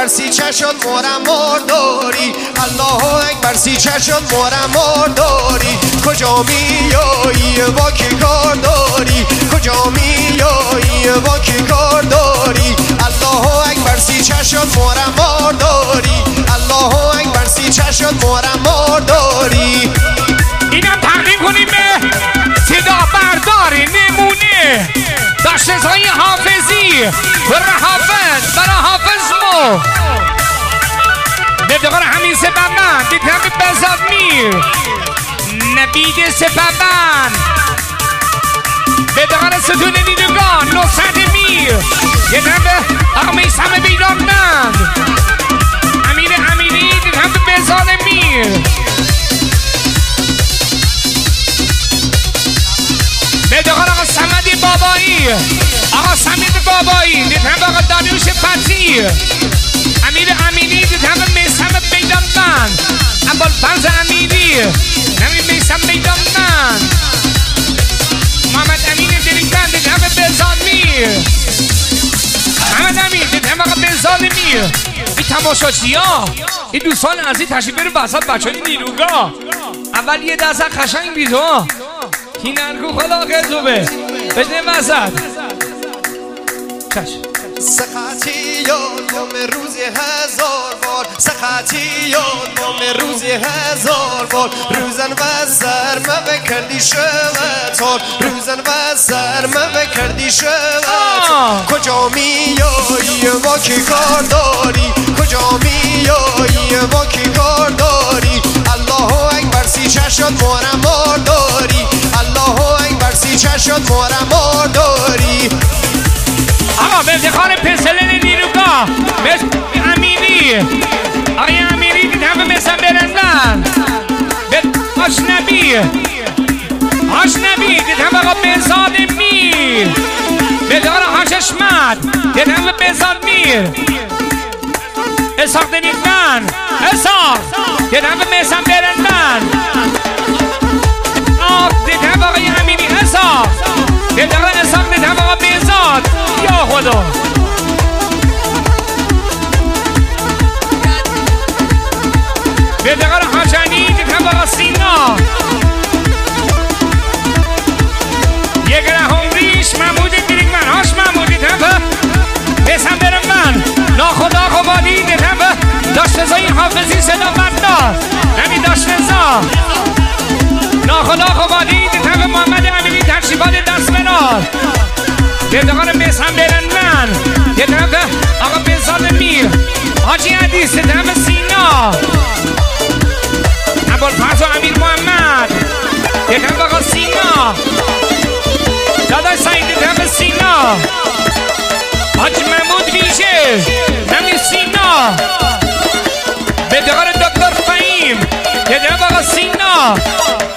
سی چشم مورم مرداری، الله اکبر سی چشم مورم مرداری. کجا میایی با کی کار داری، کجا میایی با کی کار داری. الله اکبر سی چشم مورم مرداری، الله اکبر سی چشم مورم مرداری. اینم تقدیم کنیم به صدا بردار نمونه داشته‌های حافظی برای حافظ مو بدقار همین سببن دیدم بزاد میر نبید سببن بدقار ستون دیدگان نصد میر دیدم به آقا میسم بیدامنند امیر امیری دیدم به بزاد میر بدقار آقا سمدی بابایی آقا سمید بابایی دیدم به آقا داریوش فتی امیر امینی دیدم به میسم بیدامنند ابوالفضل امیری نمی میسم بیدامنند محمد امین دریکتن دیدم به بزاد میر محمد امین دیدم آقا بزاد میر این تماشاچی ها این دوستان عزیز تشریف بریم وسط بچه های نیروگاه اول یه دست قشنگ بیدو کی نرگو خدا خیزوبه بشنه وسط چشم سختی یادم روزی هزار بار، سختی یادم روزی هزار بار. روزن و سرمه بکردی شوتار، روزن و سرمه بکردی شوتار. کجا میایی با کی کار داری، کجا میایی با کی کار داری. الله اکبر سی چشم مورم مرداری، الله اکبر سی چشم مورم مرداری. آقا به افتخار پسلن نیروگاه امینی آقای امینی دیدم به مثل برندن به آشنبی دیدم آقا بزاد میر به دار حاششمت دیدم به بزاد میر اساق دنیدمن اساق دیدم به مثل برندن دیدم آقای امینی اساق دیدم اساق دیدم آقا بزاد یا خدا بدقار حاجانی دیدم آقا سینا یک رهم ریش محمود دیدم هاش محمود دیدم بسم برم من ناخدا خوبانی دیدم داشته‌زای حافظی صدا بردار نمی داشته‌زا ناخدا خوبانی دیدم محمد امیری ترشیبات دست برار دیدگان بسم برن من دیدم آقا بزاد میر حاجی حدیث دیدم سینا ابوالفضل امیر محمد دیدم آقا سینا داداش سعید دیدم سینا حاج محمود ویژه نمی سینا بدقار دکتر فهیم دیدم آقا سینا